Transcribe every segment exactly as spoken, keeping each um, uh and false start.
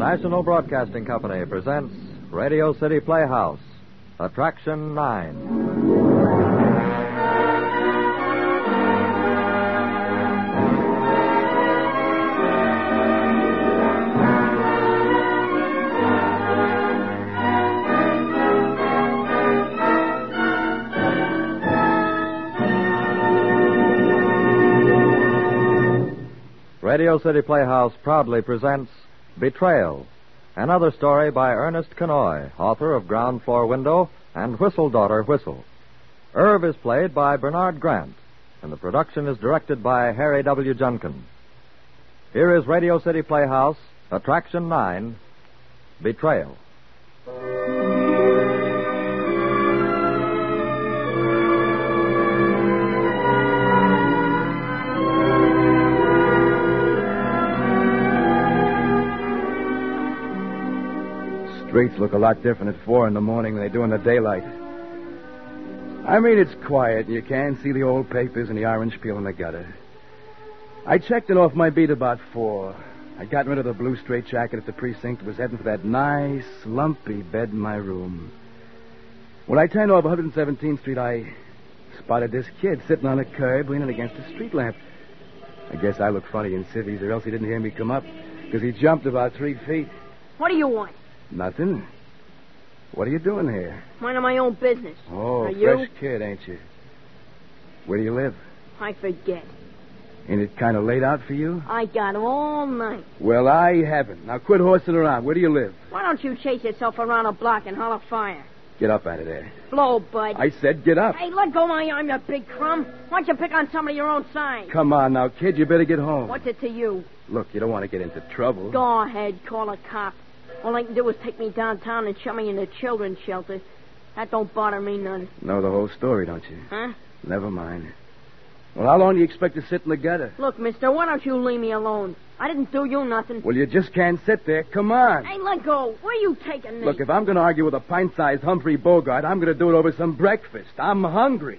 National Broadcasting Company presents Radio City Playhouse, Attraction nine. Radio City Playhouse proudly presents Betrayal, another story by Ernest Kenoy, author of Ground Floor Window and Whistle Daughter Whistle. Irv is played by Bernard Grant, and the production is directed by Harry W. Junkin. Here is Radio City Playhouse, Attraction nine, Betrayal. Streets look a lot different at four in the morning than they do in the daylight. I mean, it's quiet. You can see the old papers and the orange peel in the gutter. I checked it off my beat about four. I'd gotten rid of the blue straitjacket at the precinct and was heading for that nice, lumpy bed in my room. When I turned off one hundred seventeenth Street, I spotted this kid sitting on a curb leaning against a street lamp. I guess I look funny in civvies, or else he didn't hear me come up, because he jumped about three feet. What do you want? Nothing. What are you doing here? Minding my own business. Oh, Are fresh you? kid, ain't you? Where do you live? I forget. Ain't it kind of late out for you? I got all night. Well, I haven't. Now quit horsing around. Where do you live? Why don't you chase yourself around a block and holler fire? Get up out of there. Blow, bud. I said get up. Hey, let go my arm, you big crumb. Why don't you pick on somebody your own size? Come on now, kid. You better get home. What's it to you? Look, you don't want to get into trouble. Go ahead, call a cop. All I can do is take me downtown and shove me in a children's shelter. That don't bother me none. Know the whole story, don't you? Huh? Never mind. Well, how long do you expect to sit in the gutter? Look, mister, why don't you leave me alone? I didn't do you nothing. Well, you just can't sit there. Come on. Hey, let go. Where you taking me? Look, if I'm going to argue with a pint-sized Humphrey Bogart, I'm going to do it over some breakfast. I'm hungry.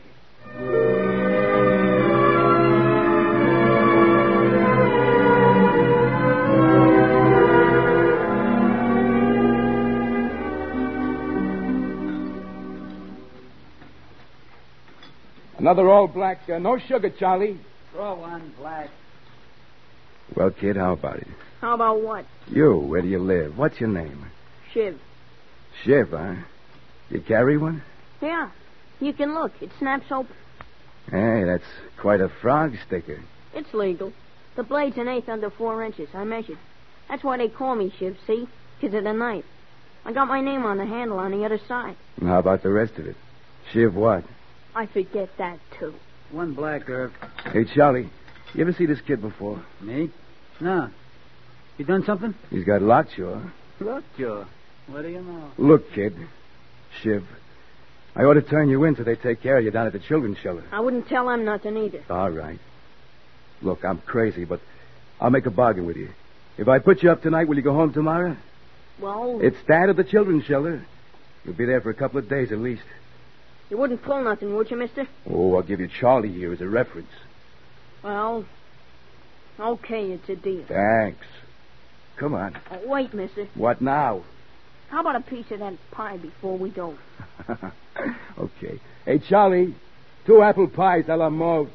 Another all black. Uh, no sugar, Charlie. Throw one black. Well, kid, how about it? How about what? You, where do you live? What's your name? Shiv. Shiv, huh? You carry one? Yeah. You can look. It snaps open. Hey, that's quite a frog sticker. It's legal. The blade's an eighth under four inches. I measured. That's why they call me Shiv, see? Because of the knife. I got my name on the handle on the other side. And how about the rest of it? Shiv what? I forget that, too. One black, Irv. Hey, Charlie, you ever see this kid before? Me? No. You done something? He's got lockjaw. Lockjaw. What do you know? Look, kid. Shiv, I ought to turn you in so they take care of you down at the children's shelter. I wouldn't tell them nothing either. All right. Look, I'm crazy, but I'll make a bargain with you. If I put you up tonight, will you go home tomorrow? Well... It's that at the children's shelter. You'll be there for a couple of days at least. You wouldn't pull nothing, would you, mister? Oh, I'll give you Charlie here as a reference. Well, okay, it's a deal. Thanks. Come on. Oh, wait, mister. What now? How about a piece of that pie before we go? Okay. Hey, Charlie, two apple pies a la mode.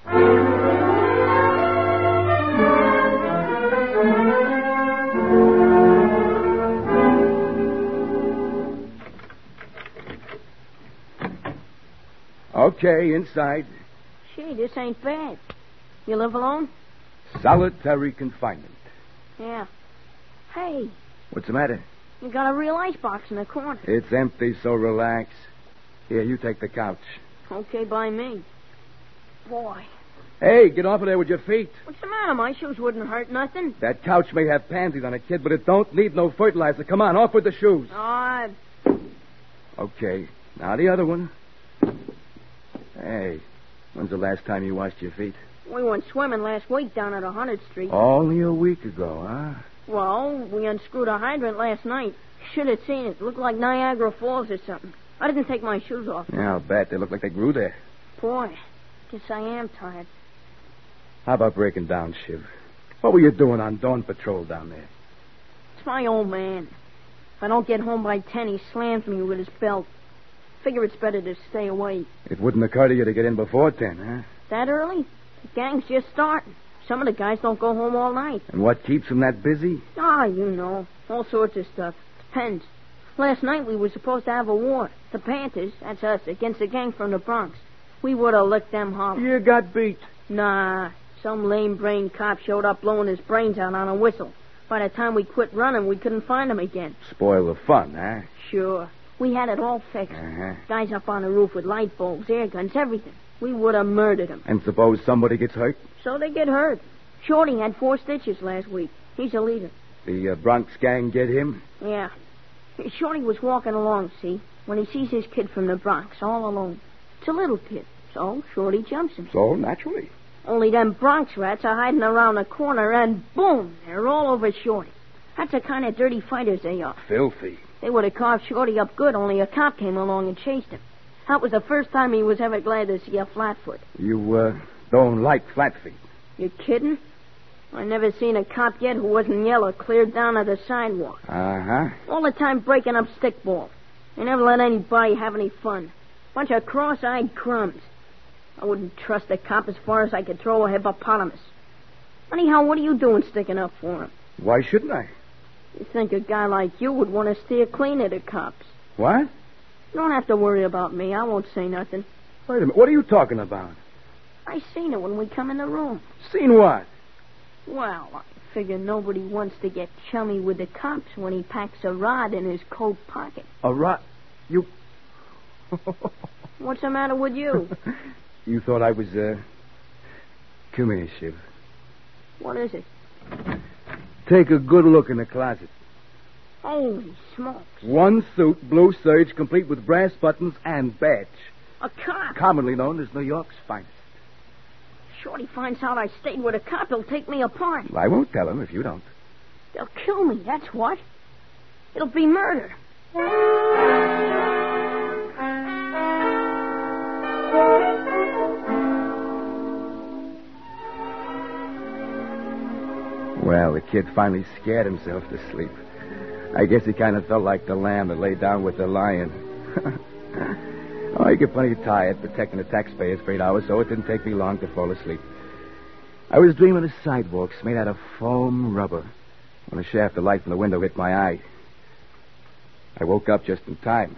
Okay, inside. Gee, this ain't bad. You live alone? Solitary confinement. Yeah. Hey, What's the matter? you got a real icebox in the corner. It's empty, so relax. Here, you take the couch. Okay by me. Boy, Hey, get off of there with your feet. what's the matter? My shoes wouldn't hurt nothing. That couch may have pansies on it, kid, but it don't need no fertilizer. Come on, off with the shoes. Ah, Okay. Now the other one. Hey, when's the last time you washed your feet? we went swimming last week down at one hundredth Street. Only a week ago, huh? Well, we unscrewed a hydrant last night. Should have seen it. Looked like Niagara Falls or something. I didn't take my shoes off. Yeah, I'll bet. They look like they grew there. Boy, guess I am tired. How about breaking down, Shiv? What were you doing on dawn patrol down there? It's my old man. If I don't get home by ten, he slams me with his belt. Figure it's better to stay away. It wouldn't occur to you to get in before ten, huh? That early? The gang's just starting. Some of the guys don't go home all night. And what keeps them that busy? Ah, you know. All sorts of stuff. Depends. Last night we were supposed to have a war. The Panthers, that's us, against the gang from the Bronx. We would have licked them hollow. You got beat. Nah. Some lame-brained cop showed up blowing his brains out on a whistle. By the time we quit running, we couldn't find him again. Spoil the fun, huh? Sure. We had it all fixed. Uh-huh. Guys up on the roof with light bulbs, air guns, everything. We would have murdered him. And suppose somebody gets hurt? So they get hurt. Shorty had four stitches last week. He's a leader. The uh, Bronx gang get him? Yeah. Shorty was walking along, see, when he sees his kid from the Bronx all alone. It's a little kid, so Shorty jumps him. So, naturally. Only them Bronx rats are hiding around the corner, and boom, they're all over Shorty. That's the kind of dirty fighters they are. Filthy. They would have carved Shorty up good, only a cop came along and chased him. That was the first time he was ever glad to see a flatfoot. You, uh, don't like flat feet. You kidding? I never seen a cop yet who wasn't yellow cleared down to the sidewalk. Uh-huh. All the time breaking up stickballs. They never let anybody have any fun. Bunch of cross-eyed crumbs. I wouldn't trust a cop as far as I could throw a hippopotamus. Anyhow, what are you doing sticking up for him? Why shouldn't I? You think a guy like you would want to steer clean of the cops. What? You don't have to worry about me. I won't say nothing. Wait a minute. What are you talking about? I seen it when we come in the room. Seen what? Well, I figure nobody wants to get chummy with the cops when he packs a rod in his coat pocket. A rod? You... What's the matter with you? You thought I was, uh... Come here, Shiv. What is it? Take a good look in the closet. Holy smokes. One suit, blue serge, complete with brass buttons and badge. A cop? Commonly known as New York's finest. Shorty finds out I stayed with a cop, he'll take me apart. I won't tell him if you don't. They'll kill me, that's what. It'll be murder. Well, the kid finally scared himself to sleep. I guess he kind of felt like the lamb that lay down with the lion. Oh, I get plenty tired protecting the taxpayers for eight hours, so it didn't take me long to fall asleep. I was dreaming of sidewalks made out of foam rubber when a shaft of light from the window hit my eye. I woke up just in time.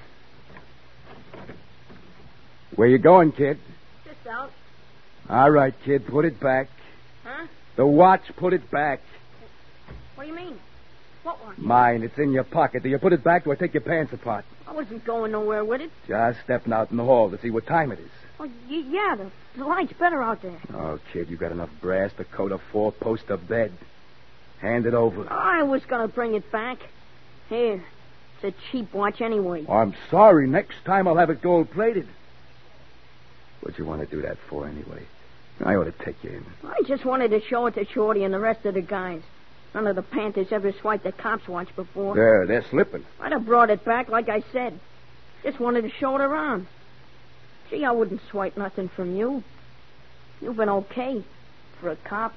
Where you going, kid? Just out. All right, kid, put it back. Huh? The watch, put it back. What do you mean? What watch? Mine, it's in your pocket. Do you put it back, or take your pants apart? I wasn't going nowhere with it. Just stepping out in the hall to see what time it is. Oh, y- yeah, the, the light's better out there. Oh, kid, you got enough brass to coat a four-poster bed. Hand it over. I was going to bring it back. Here. It's a cheap watch anyway. Oh, I'm sorry. Next time I'll have it gold-plated. What'd you want to do that for, anyway? I ought to take you in. I just wanted to show it to Shorty and the rest of the guys. None of the Panthers ever swiped a cop's watch before. There, they're slipping. I'd have brought it back, like I said. Just wanted to show it around. Gee, I wouldn't swipe nothing from you. You've been okay for a cop.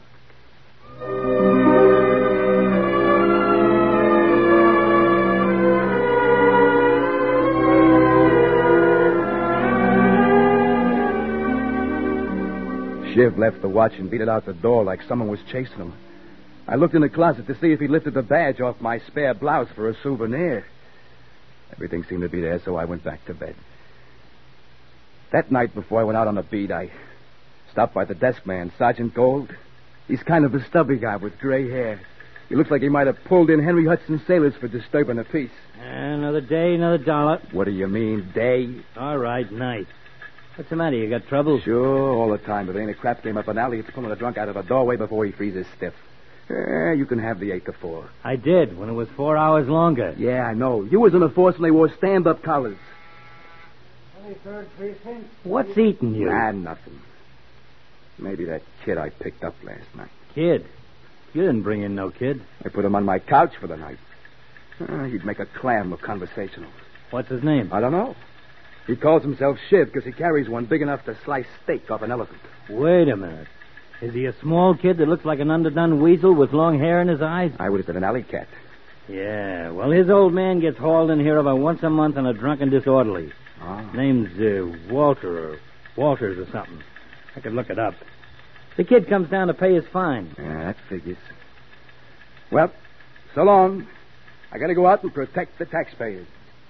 Shiv left the watch and beat it out the door like someone was chasing him. I looked in the closet to see if he lifted the badge off my spare blouse for a souvenir. Everything seemed to be there, so I went back to bed. That night before I went out on the beat, I stopped by the desk man, Sergeant Gold. He's kind of a stubby guy with gray hair. He looks like he might have pulled in Henry Hudson's sailors for disturbing the peace. Another day, another dollar. What do you mean, day? All right, night. What's the matter? You got trouble? Sure, all the time. But there ain't a crap game up an alley. It's pulling a drunk out of a doorway before he freezes stiff. Eh, you can have the eight to four. I did, when it was four hours longer. Yeah, I know. You was in the force when they wore stand-up collars. twenty-third precinct. What's eating you? Nah, nothing. Maybe that kid I picked up last night. Kid? You didn't bring in no kid. I put him on my couch for the night. Uh, he'd make a clam look conversational. What's his name? I don't know. He calls himself Shiv because he carries one big enough to slice steak off an elephant. Wait a minute. Is he a small kid that looks like an underdone weasel with long hair in his eyes? I would have been an alley cat. Yeah, well, his old man gets hauled in here about once a month on a drunken disorderly. Oh. Name's uh, Walter or Walters or something. I could look it up. The kid comes down to pay his fine. Yeah, that figures. Well, so long. I gotta go out and protect the taxpayers.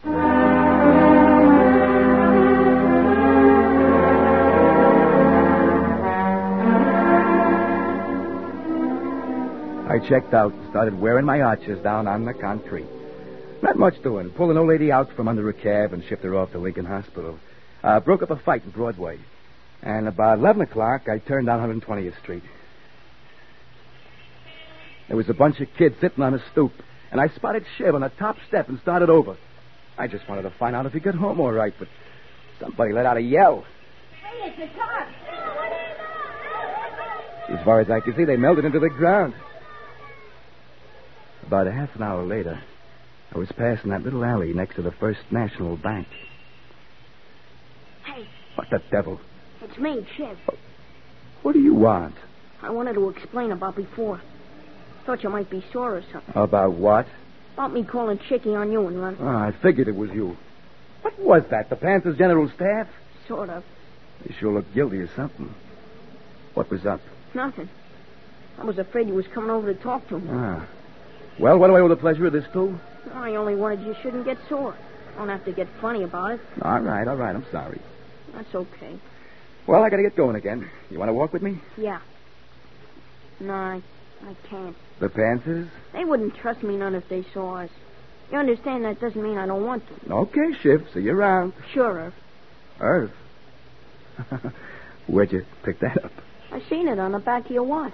I checked out and started wearing my arches down on the concrete. Not much doing. Pulled an old lady out from under a cab and shipped her off to Lincoln Hospital. Uh, broke up a fight in Broadway. And about eleven o'clock, I turned down one hundred twentieth Street. There was a bunch of kids sitting on a stoop, and I spotted Shiv on the top step and started over. I just wanted to find out if he got home all right, but somebody let out a yell. Hey, it's a car. As far as I could see, they melted into the ground. About a half an hour later, I was passing that little alley next to the First National Bank. Hey, What the devil? it's me, Shiv. What do you want? I wanted to explain about before. Thought you might be sore or something. About what? About me calling Chicky on you and run. Oh, I figured it was you. What was that? The Panthers General Staff? Sort of. You sure look guilty of something. What was up? Nothing. I was afraid you was coming over to talk to me. Ah. Well, what do I owe the pleasure of this to? I only wanted you shouldn't get sore. Don't have to get funny about it. All right, all right. I'm sorry. That's okay. Well, I gotta get going again. You want to walk with me? Yeah. No, I, I can't. The Panthers? They wouldn't trust me none if they saw us. You understand that doesn't mean I don't want to. Okay, Shiv. See you around. Sure, Irv. Earth? Where'd you pick that up? I seen it on the back of your watch.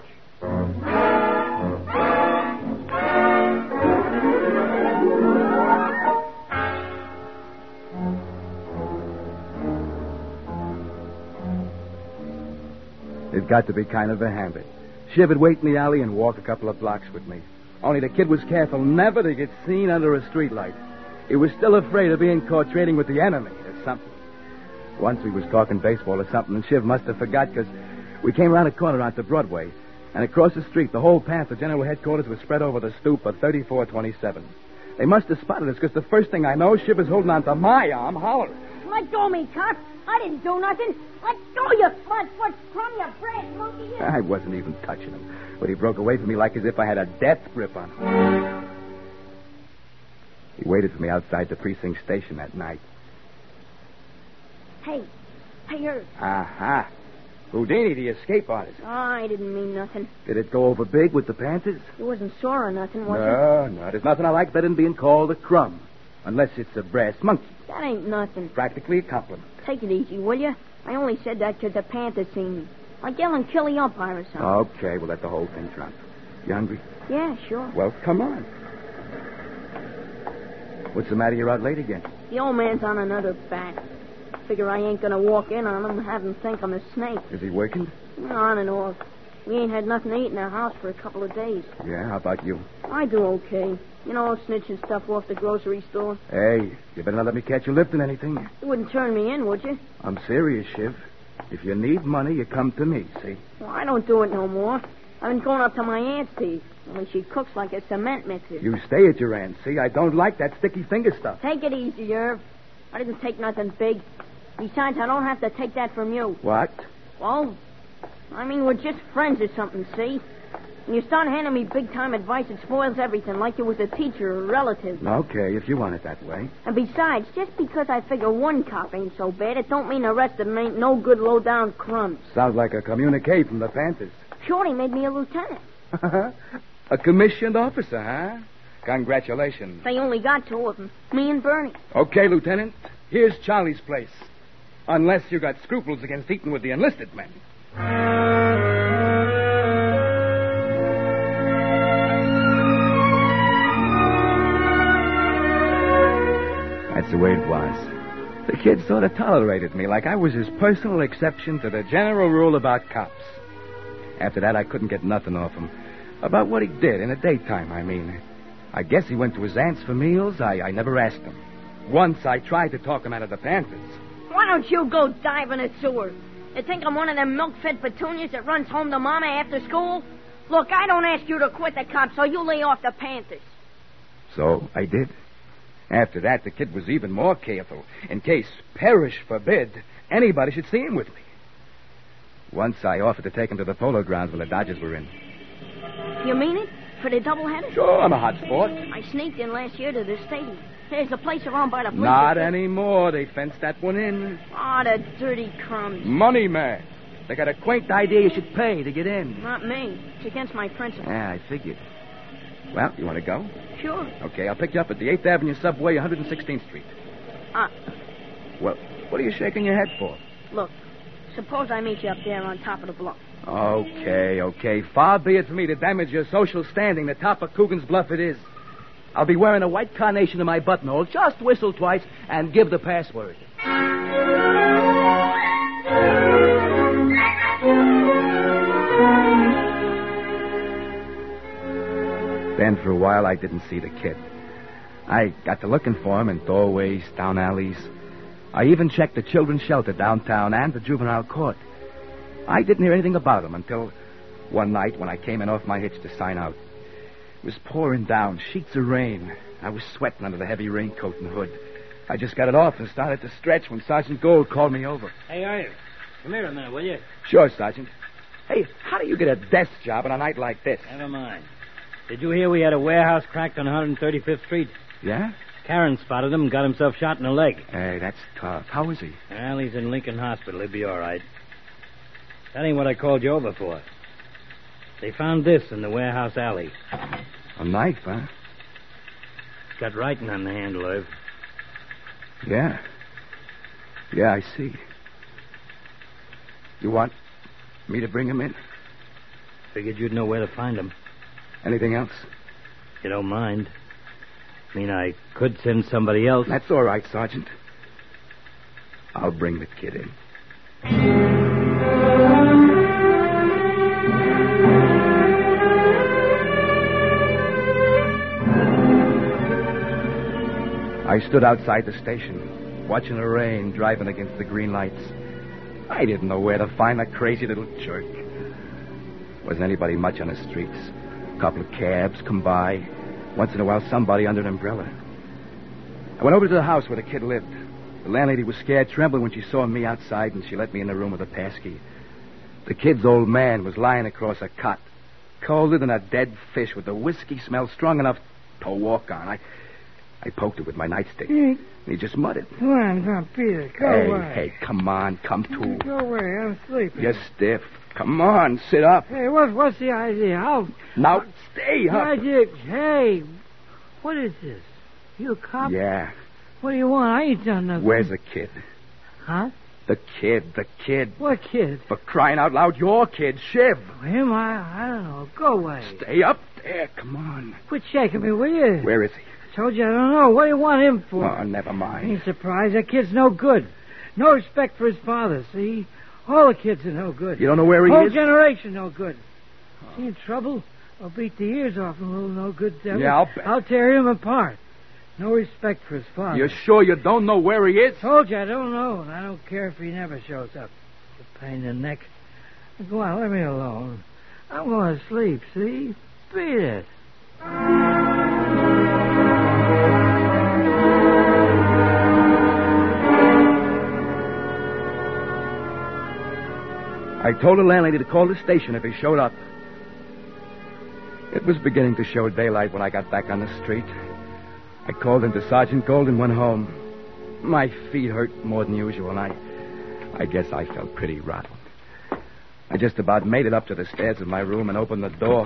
It got to be kind of a habit. Shiv would wait in the alley and walk a couple of blocks with me. Only the kid was careful never to get seen under a streetlight. He was still afraid of being caught trading with the enemy or something. Once we was talking baseball or something, and Shiv must have forgot because we came around a corner onto Broadway. And across the street, the whole Panther General Headquarters was spread over the stoop of thirty-four twenty-seven. They must have spotted us because the first thing I know, Shiv is holding onto my arm, hollering. Let go of me, cop. I didn't do nothing. Let go, you flat-foot crumb, you brass monkey. You. I wasn't even touching him, but he broke away from me like as if I had a death grip on him. He waited for me outside the precinct station that night. Hey, hey, Irv. Aha. Houdini, the escape artist. Oh, I didn't mean nothing. Did it go over big with the Panthers? You wasn't sore or nothing, was No, no. There's nothing I like better than being called a crumb. Unless it's a brass monkey. it? That ain't nothing. Practically a compliment. Take it easy, will you? I only said that 'cause the Panthers seen me. Like yelling kill the umpire or something. Okay, well, let the whole thing drop. You hungry? Yeah, sure. Well, come on. What's the matter? You're out late again. The old man's on another bat. Figure I ain't gonna walk in on him and have him think I'm a snake. Is he working? On and off. We ain't had nothing to eat in our house for a couple of days. Yeah, how about you? I do okay. You know, snitching stuff off the grocery store. Hey, you better not let me catch you lifting anything. You wouldn't turn me in, would you? I'm serious, Shiv. If you need money, you come to me, see? Well, I don't do it no more. I've been going up to my aunt's to eat. Only she cooks like a cement mixer. You stay at your aunt, see? I don't like that sticky finger stuff. Take it easy, Irv. I didn't take nothing big. Besides, I don't have to take that from you. What? Well, I mean, we're just friends or something, see? When you start handing me big-time advice, it spoils everything, like you was a teacher or a relative. Okay, if you want it that way. And besides, just because I figure one cop ain't so bad, it don't mean the rest of them ain't no good low-down crumbs. Sounds like a communique from the Panthers. Shorty made me a lieutenant. A commissioned officer, huh? Congratulations. They only got two of them, me and Bernie. Okay, Lieutenant. Here's Charlie's place. Unless you got scruples against eating with the enlisted men. That's the way it was. The kid sort of tolerated me like I was his personal exception to the general rule about cops. After that, I couldn't get nothing off him. About what he did in the daytime, I mean. I guess he went to his aunt's for meals. I, I never asked him. Once I tried to talk him out of the Panthers. Why don't you go dive in a sewer? You think I'm one of them milk-fed petunias that runs home to Mama after school? Look, I don't ask you to quit the cops, so you lay off the Panthers. So I did. After that, the kid was even more careful, in case, perish forbid, anybody should see him with me. Once I offered to take him to the polo grounds when the Dodgers were in. You mean it? For the doubleheader? Sure, I'm a hot sport. I sneaked in last year to the stadium. There's a place around by the bleachers. Not anymore. They fenced that one in. Oh, the dirty crumbs. Money, man. They got a quaint idea you should pay to get in. Not me. It's against my principles. Yeah, I figured. Well, you want to go? Sure. Okay, I'll pick you up at the eighth Avenue subway, one hundred sixteenth Street. Uh, Well, what are you shaking your head for? look, suppose I meet you up there on top of the bluff. Okay, okay. Far be it from me to damage your social standing. The top of Coogan's Bluff it is. I'll be wearing a white carnation in my buttonhole. Just whistle twice and give the password. Then for a while I didn't see the kid. I got to looking for him in doorways, down alleys. I even checked the children's shelter downtown and the juvenile court. I didn't hear anything about him until one night when I came in off my hitch to sign out. It was pouring down, sheets of rain. I was sweating under the heavy raincoat and hood. I just got it off and started to stretch when Sergeant Gold called me over. Hey, Irv, come here a minute, will you? Sure, Sergeant. Hey, how do you get a desk job on a night like this? Never mind. Did you hear we had a warehouse cracked on one hundred thirty-fifth Street? Yeah? Karen spotted him and got himself shot in the leg. Hey, that's tough. How is he? Well, he's in Lincoln Hospital. He'll be all right. That ain't what I called you over for. They found this in the warehouse alley. A knife, huh? It's got writing on the handle, Irv. Yeah. Yeah, I see. You want me to bring him in? Figured you'd know where to find him. Anything else? You don't mind. I mean, I could send somebody else. That's all right, Sergeant. I'll bring the kid in. I stood outside the station, watching the rain driving against the green lights. I didn't know where to find that crazy little jerk. Wasn't anybody much on the streets. A couple of cabs come by. Once in a while, somebody under an umbrella. I went over to the house where the kid lived. The landlady was scared, trembling when she saw me outside, and she let me in the room with a passkey. The kid's old man was lying across a cot, colder than a dead fish, with the whiskey smell strong enough to walk on. I... I poked it with my nightstick. Hey. He just muttered. Come on, come on, Peter. Go hey, away. hey, come on, come to. Go away. I'm sleeping. You're stiff. Come on, sit up. Hey, what, what's the idea? How? Now, stay The up. idea. Hey, what is this? You a cop? Yeah. What do you want? I ain't done nothing. Where's the kid? Huh? The kid, the kid. What kid? For crying out loud, your kid, Shiv. Him? I, I don't know. Go away. Stay up there, come on. Quit shaking me, will you? Where is he? Told you I don't know. What do you want him for? Oh, never I mind. ain't surprised. That kid's no good. No respect for his father, see? All the kids are no good. You don't know where he Whole is? generation no good. See in trouble? I'll beat the ears off him, little no good devil. Yeah, I'll bet. I'll tear him apart. No respect for his father. You're sure you don't know where he is? Told you I don't know, and I don't care if he never shows up. It's a pain in the neck. Go on, let me alone. I'm going to sleep, see? Beat it. I told the landlady to call the station if he showed up. It was beginning to show daylight when I got back on the street. I called into Sergeant Gold and went home. My feet hurt more than usual, and I... I guess I felt pretty rotten. I just about made it up to the stairs of my room and opened the door.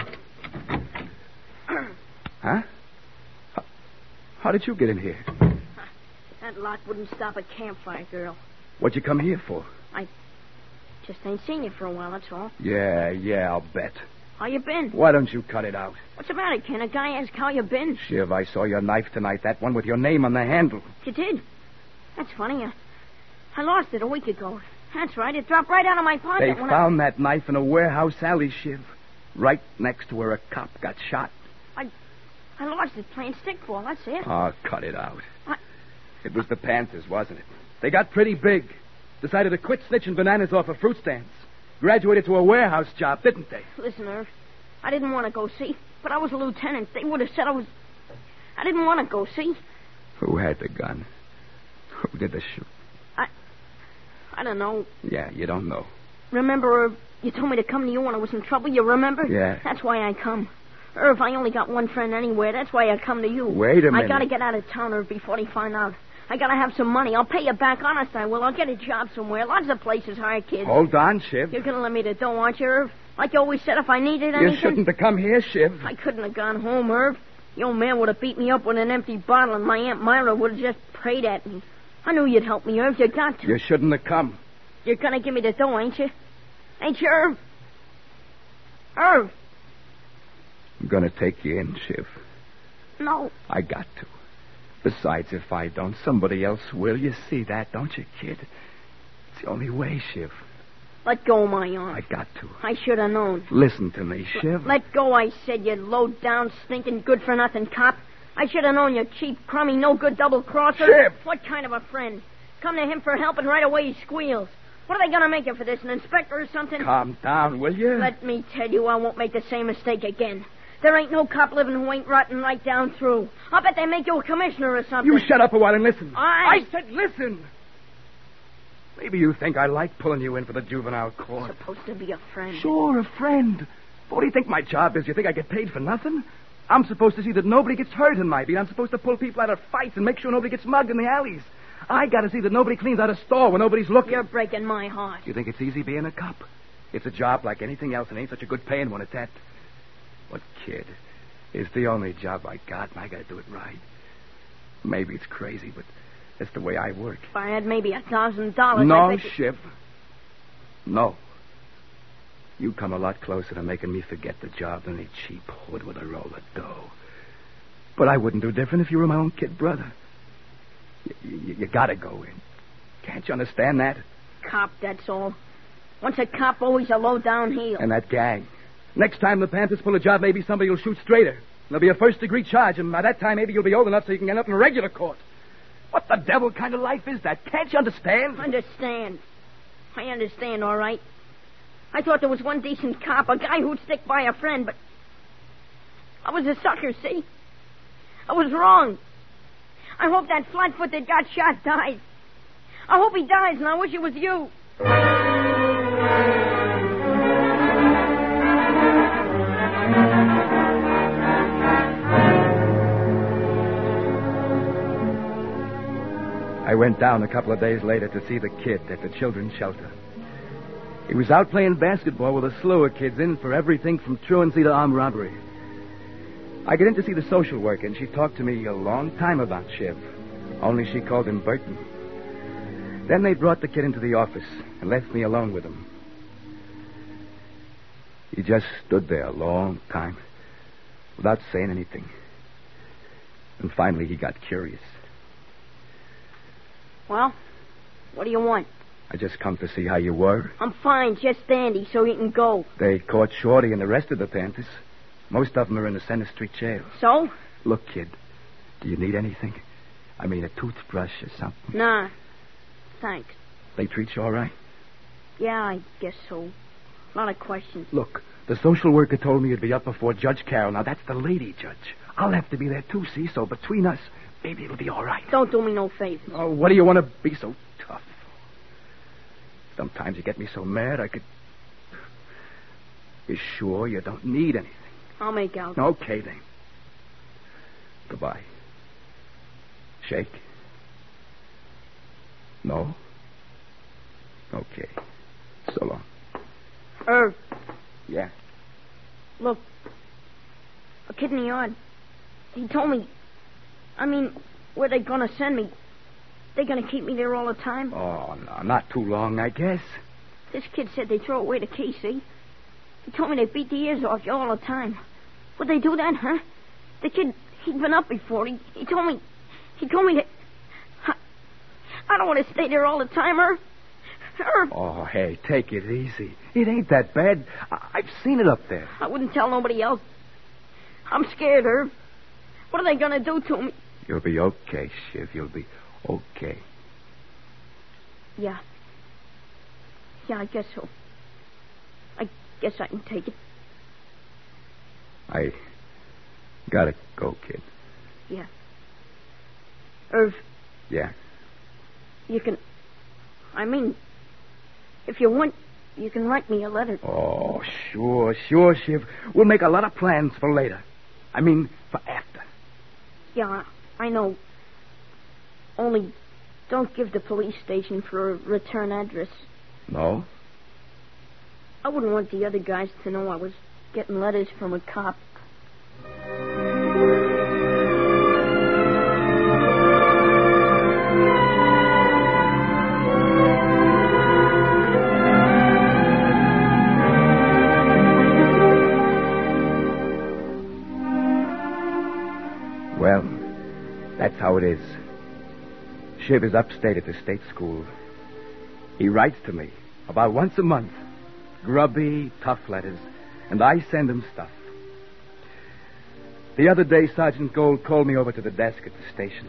Huh? How, how did you get in here? That lock wouldn't stop a campfire, girl. What'd you come here for? I just ain't seen you for a while, that's all. Yeah, yeah, I'll bet. How you been? Why don't you cut it out? What's the matter, Ken? A guy ask how you been. Shiv, I saw your knife tonight. That one with your name on the handle. You did? That's funny. I, I lost it a week ago. That's right. It dropped right out of my pocket. They when found that knife in a warehouse alley, Shiv. Right next to where a cop got shot. I, I lost it playing stickball. That's it. Oh, cut it out. I... It was the Panthers, wasn't it? They got pretty big. Decided to quit snitching bananas off of fruit stands. Graduated to a warehouse job, didn't they? Listen, Irv. I didn't want to go see, but I was a lieutenant. They would have said I was... I didn't want to go, see? Who had the gun? Who did the shoot? I don't know. Yeah, you don't know. Remember, Irv, you told me to come to you when I was in trouble, you remember? Yeah. That's why I come. Irv, I only got one friend anywhere. That's why I come to you. Wait a minute. I gotta get out of town, Irv, before they find out. I gotta have some money. I'll pay you back, honest I will. I'll get a job somewhere. Lots of places hire kids. Hold on, Shiv. You're gonna let me the dough, aren't you, Irv? Like you always said, if I needed anything. You shouldn't have come here, Shiv. I couldn't have gone home, Irv. The old man would have beat me up with an empty bottle, and my Aunt Myra would have just prayed at me. I knew you'd help me, Irv. You got to. You shouldn't have come. You're gonna give me the dough, ain't you? Ain't you, Irv? Irv? I'm gonna take you in, Shiv. No. I got to. Besides, if I don't, somebody else will. You see that, don't you, kid? It's the only way, Shiv. Let go of my arm. I got to. I should have known. Listen to me, Shiv. Let go, I said, you low-down, stinking, good-for-nothing cop. I should have known you cheap, crummy, no-good double-crosser. Shiv! What kind of a friend? Come to him for help and right away he squeals. What are they going to make you for this, an inspector or something? Calm down, will you? Let me tell you, I won't make the same mistake again. There ain't no cop living who ain't rotten right down through. I'll bet they make you a commissioner or something. You shut up a while and listen. I... I said listen. Maybe you think I like pulling you in for the juvenile court. Supposed to be a friend. Sure, a friend. But what do you think my job is? You think I get paid for nothing? I'm supposed to see that nobody gets hurt in my beat. I'm supposed to pull people out of fights and make sure nobody gets mugged in the alleys. I got to see that nobody cleans out a store when nobody's looking. You're breaking my heart. You think it's easy being a cop? It's a job like anything else and ain't such a good paying one at that. But, kid, it's the only job I got, and I got to do it right. Maybe it's crazy, but that's the way I work. If I had maybe a thousand dollars, No, I'd bet you... Shiv. No. You come a lot closer to making me forget the job than a cheap hood with a roll of dough. But I wouldn't do different if you were my own kid brother. You, you, you gotta go in. Can't you understand that? Cop, that's all. Once a cop, always a low-down heel. And that gang. Next time the Panthers pull a job, maybe somebody will shoot straighter. There'll be a first-degree charge, and by that time, maybe you'll be old enough so you can end up in a regular court. What the devil kind of life is that? Can't you understand? Understand. I understand, all right. I thought there was one decent cop, a guy who'd stick by a friend, but I was a sucker, see? I was wrong. I hope that flatfoot that got shot dies. I hope he dies, and I wish it was you. I went down a couple of days later to see the kid at the children's shelter. He was out playing basketball with a slew of kids in for everything from truancy to armed robbery. I got in to see the social worker, and she talked to me a long time about Shiv. Only she called him Burton. Then they brought the kid into the office and left me alone with him. He just stood there a long time without saying anything. And finally he got curious. Well, what do you want? I just come to see how you were. I'm fine, just dandy, so you can go. They caught Shorty and the rest of the Panthers. Most of them are in the Center Street jail. So? Look, kid, do you need anything? I mean, a toothbrush or something? Nah, thanks. They treat you all right? Yeah, I guess so. A lot of questions. Look, the social worker told me you'd be up before Judge Carroll. Now, that's the lady judge. I'll have to be there, too, see? So between us, maybe it'll be all right. Don't do me no favors. Oh, what do you want to be so tough? Sometimes you get me so mad I could... You sure you don't need anything? I'll make out. Okay, then. Goodbye. Shake? No? Okay. So long. Irv. Yeah? Look. A kid in the yard. He told me... I mean, where they gonna send me? They gonna keep me there all the time? Oh, no, not too long, I guess. This kid said they throw away the key, see? He told me they beat the ears off you all the time. Would they do that, huh? The kid, he'd been up before. He, he told me... He told me that... I, I don't want to stay there all the time, Irv. Irv. Oh, hey, take it easy. It ain't that bad. I, I've seen it up there. I wouldn't tell nobody else. I'm scared, Irv. What are they gonna do to me? You'll be okay, Shiv. You'll be okay. Yeah. Yeah, I guess so. I guess I can take it. I gotta go, kid. Yeah. Irv, Yeah. you can... I mean, if you want, you can write me a letter. Oh, sure, sure, Shiv. We'll make a lot of plans for later. I mean, for after. Yeah, I know. Only don't give the police station for a return address. No? I wouldn't want the other guys to know I was getting letters from a cop. Well, that's how it is. Shiv is upstate at the state school. He writes to me about once a month. Grubby, tough letters. And I send him stuff. The other day, Sergeant Gold called me over to the desk at the station.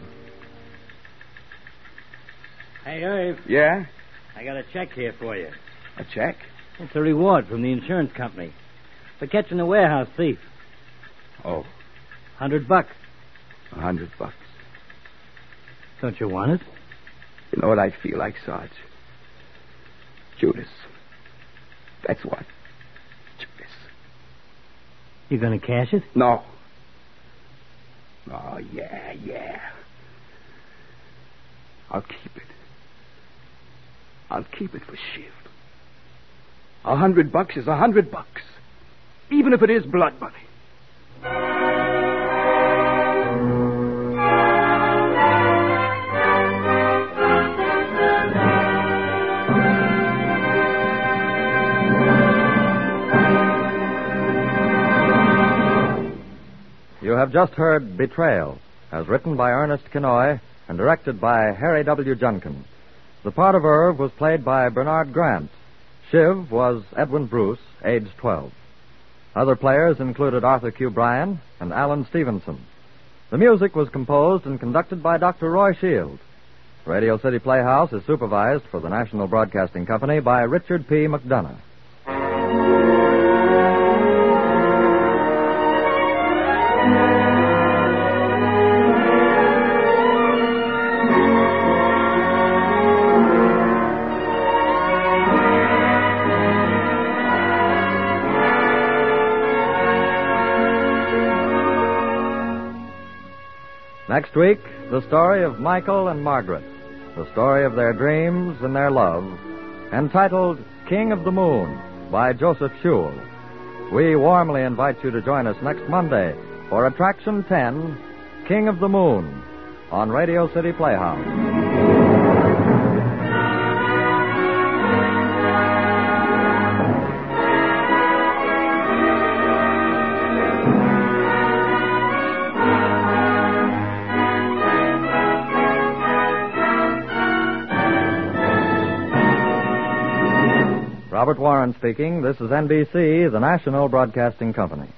Hey, Irv. Yeah? I got a check here for you. A check? It's a reward from the insurance company for catching a warehouse thief. Oh, Hundred bucks. a hundred bucks. Don't you want it? You know what I feel like, Sarge? Judas. That's what. Judas. You gonna cash it? No. Oh, yeah, yeah. I'll keep it. I'll keep it for Shiv. A hundred bucks is a hundred bucks. Even if it is blood money. You have just heard Betrayal, as written by Ernest Kinoy and directed by Harry W. Junkin. The part of Irv was played by Bernard Grant. Shiv was Edwin Bruce, age twelve. Other players included Arthur Q. Bryan and Alan Stevenson. The music was composed and conducted by Doctor Roy Shield. Radio City Playhouse is supervised for the National Broadcasting Company by Richard P. McDonough. Next week, the story of Michael and Margaret, the story of their dreams and their love, entitled King of the Moon by Joseph Schewel. We warmly invite you to join us next Monday for Attraction ten, King of the Moon, on Radio City Playhouse. Robert Warren speaking. This is N B C, the National Broadcasting Company.